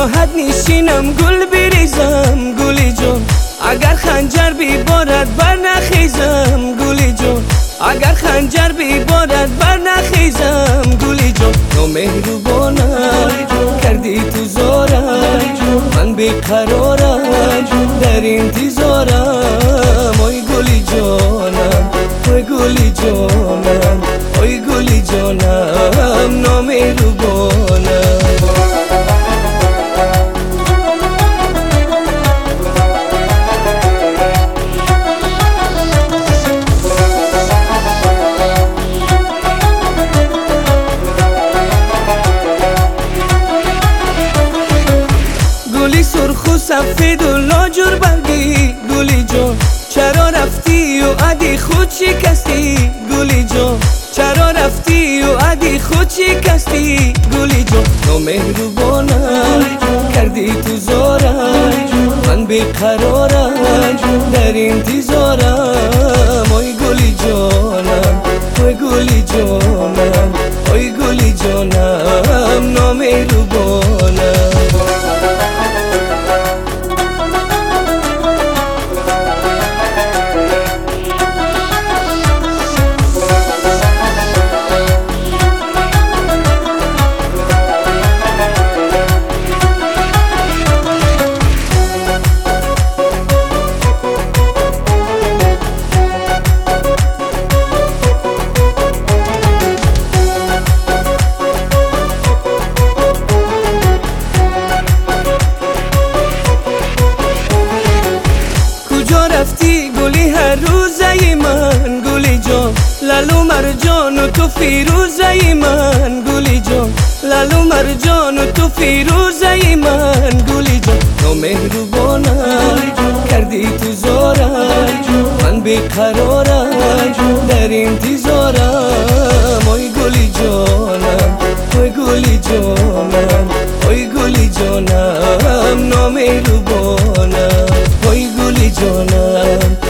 راحت نیشینم گل بریزم گلی جون، اگر خنجر بیبارد بر نخیزم گلی جون، اگر خنجر بیبارد بر نخیزم گلی جون. نامهربانم کردی تو زارم، من بیقرارم در انتظارم. اوی گلی جانم، اوی گلی جانم، اوی گلی جانم نامهربانم. گلی سرخ و سفید و لاجور برگی گلی جان، چرا رفتی و عدی خود شکستی گلی جان، چرا رفتی و عدی خود شکستی گلی جان. نامهربانم کردی تو زارم، من بیقرارم در انتظارم. اوی گلی جانم، اوی گلی جانم، اوی گلی جانم نامهربانم. رفتی گلی هر روزه من گلی جان، لالو مرجان و تو فیروزه من گلی جان، لالو مرجان و تو فیروزه من گلی جان. نامهربانم کردی تو زارم، من بیقرارم در انتظارم. اوی گلی جانم، اوی گلی جانم، اوی گلی جانم نامهربانم. اوی گلی جانم،